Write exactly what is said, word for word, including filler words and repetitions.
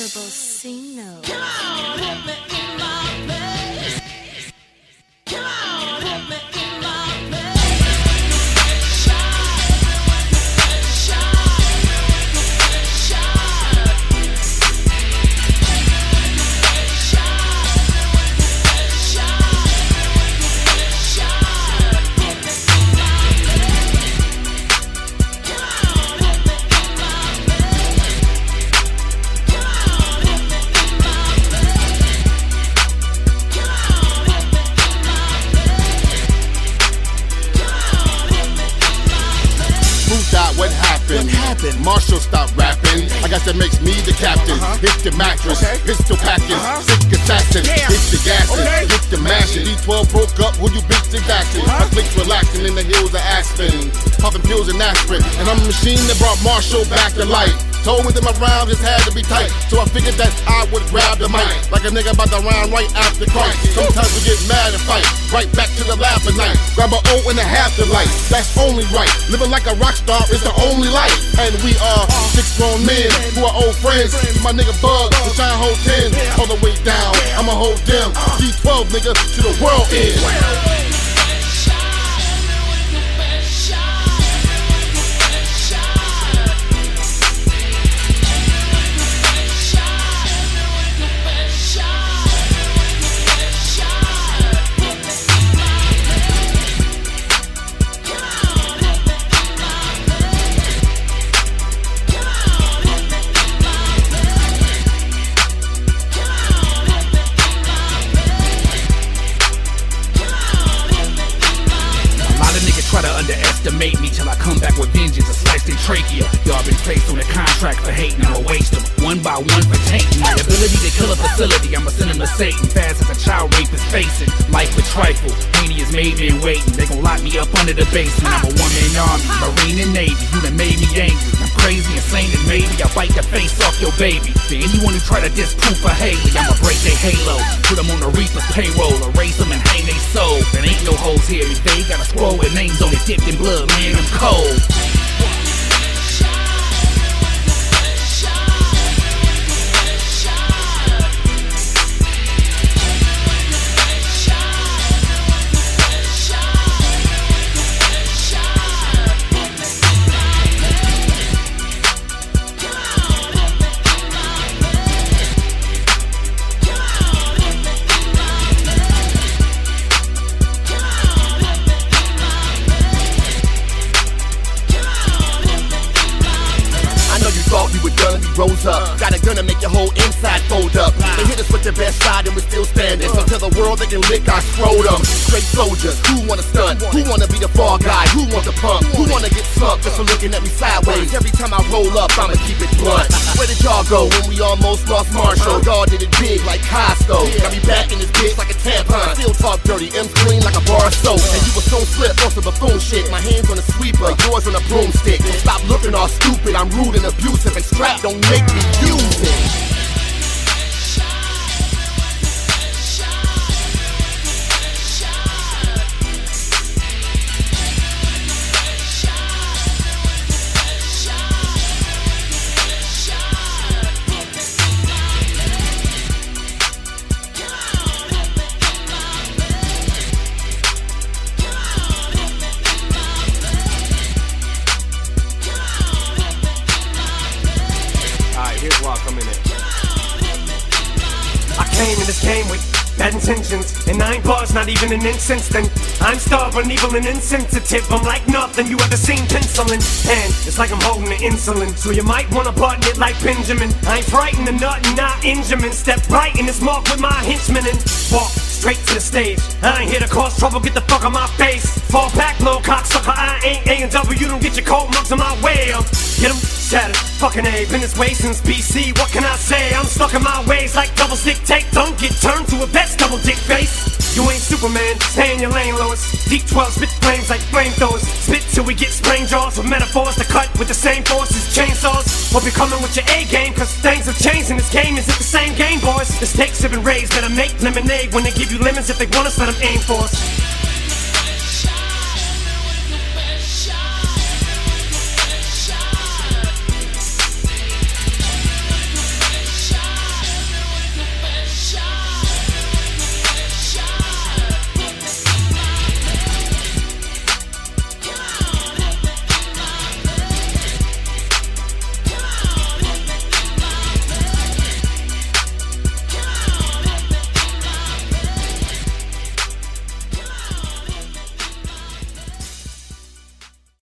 Turbocino. Come on, hit me in my place. Come on, hit me in my place. Shine, shine, shine, What happened? What happened? Marshall stopped rapping. I guess that makes me the captain. Uh-huh. Hit the mattress, Okay. pistol packing, Uh-huh. sick assassin. Yeah. Hit the gases, Okay. hit the mashing. D twelve broke up, who you bitch is asking? Uh-huh. My click's relaxing in the hills of Aspen, popping pills and aspirin. And I'm a machine that brought Marshall back to life. Told me that my rhyme just had to be tight, so I figured that I would grab the mic like a nigga about to rhyme right after Christ. Sometimes we get mad and fight, right back to the lab at night. Grab an O and a half the light, that's only right. Living like a rock star is the only life. And we are six grown men who are old friends. My nigga Bug, the Shine hold ten, all the way down. I'ma hold them. D twelve nigga to the world end. Try to underestimate me till I come back with vengeance, a sliced in trachea. Y'all been placed on a contract for hating, I'ma waste them one by one for tainting. My ability to kill a facility, I'ma send them to Satan. Fast as a child rapist facing life with trifle. Haney is made me waiting, they gon' lock me up under the basement. I'm a one-man army, Marine and Navy, you done made me dangerous. I'm crazy, insane, and maybe I'll bite the face off your baby. To anyone who try to disprove a Haley, I'ma break their halo, put them on the Reaper's payroll, erase them and hang they soul. There ain't no hoes here, if they got a scroll with names on it dipped in blood, man, I'm cold. Rose up, got a gun to make your whole inside fold up. They hit us with their best shot and we're still standing. So tell the world they can lick our scrotum. Straight soldiers, who wanna stunt? Who wanna be the fall guy? Who wants to pump? Who wanna get slumped just for looking at me sideways? Every time I roll up, I'ma keep it blunt. Where did y'all go when we almost lost Marshall? Y'all did it big like Costco. Got me back in this bitch like a tampon. Still talk dirty, M's clean like a bar of soap. And you was so slip on some buffoon shit. My hands on a sweeper, yours on a broomstick. Stop looking all stupid, I'm rude and abusive. And strap don't make me use it. Here's why I come in it. I came in this game with bad intentions, and nine bars, not even an incense. Then I'm stubborn, evil, and insensitive. I'm like nothing you ever seen penciling. And it's like I'm holding the insulin, so you might wanna button it like Benjamin. I ain't frightened of nothing, not Injamin. Step right in this mark with my henchmen and walk straight to the stage. I ain't here to cause trouble, get the fuck on my face. Fall back, little cocksucker, I ain't A and W. Don't get your cold mugs in my way. I'll get them shattered, fucking A. Been this way since B C, what can I say? I'm stuck in my ways like double stick tape. Don't get turned to a vet's double dick face. You ain't Superman, stay in your lane, Lois. D twelve spit flames like flamethrowers. Spit till we get sprain jaws with metaphors to cut with the same force as chainsaws. Hope you're coming with your A game, cause things have changed in this game. Is it the same game, boys? The stakes have been raised, better make lemonade when they give you lemons. If they want us, let them aim for us.